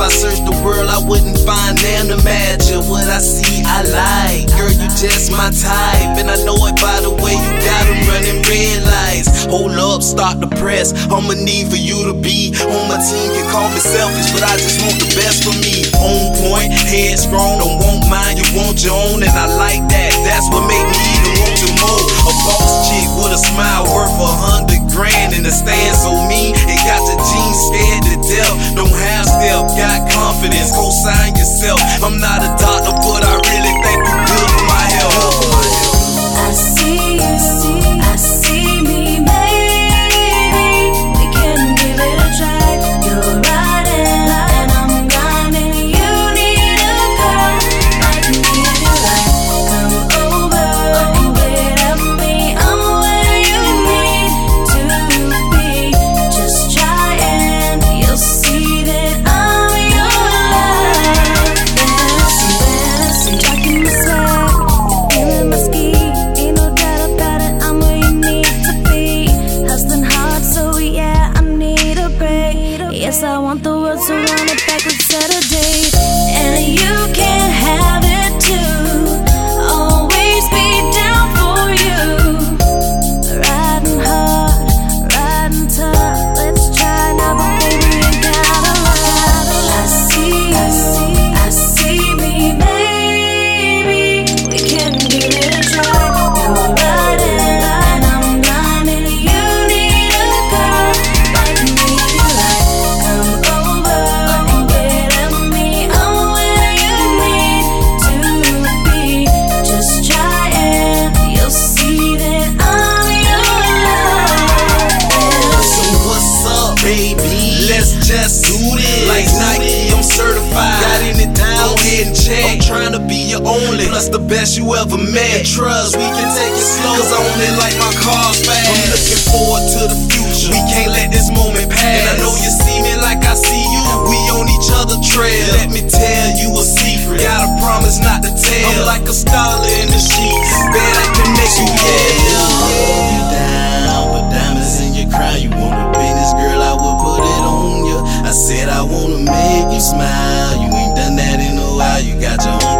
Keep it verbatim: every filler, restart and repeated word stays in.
search the world, I wouldn't find them to match you. What I see, I like. Girl, you just my type, and I know it by the way you got them running red lights. Hold up, start the press. I'ma need for you to be on my team. Can call me selfish, but I just want the best for me. On point, headstrong, don't want mine, you want your own, and I like that. That's what make me even want you more. A boss chick with a smile worth a hundred grand, and the stand so mean, it got your jeans scared to death. Don't have step, got confidence, co-sign yourself. I'm not a doctor, but I really think you good for my health. I see you, see, I see me, baby. We can give it a try. You're riding, and I'm grinding. You need a girl like me, and you like. Come over and get at me. I'm where you need to be. Just try and you'll see that I'm your love. Fancy, fancy, talking my swag, feeling my ski. Ain't no doubt about it, I'm where you need to be. Hustling hard, so yeah, I need a break. Yes, I want the world to run it back, let's set a date. And you can have it too. Always be down for you. Riding hard, riding tough. Let's try now, but baby, you gotta love. I see you, I see me, baby. We can give it a try. You're riding, and I'm grinding. You need a girl like me, you like. Come over and get at me. I'm where you need to be. Just try and you'll see that I'm your love. So what's up, baby? Let's just do this. Like Nike, I'm certified. Got in it down, go ahead and check. I'm trying to be your only, plus the best you ever met. Trust, we can take it slow, cause I own it like my car's fast. I'm looking forward to the future. We can't let this moment pass. And I know you see me like I see you. We on each other's trail. Let me tell you a secret. Gotta promise not to tell. I'm like a scholar in the sheets. Bet I can make you yell. You down, put diamonds in your crown. You want a business, girl, I will put it on you. I said I wanna make you smile. You ain't done that in a while. You got your own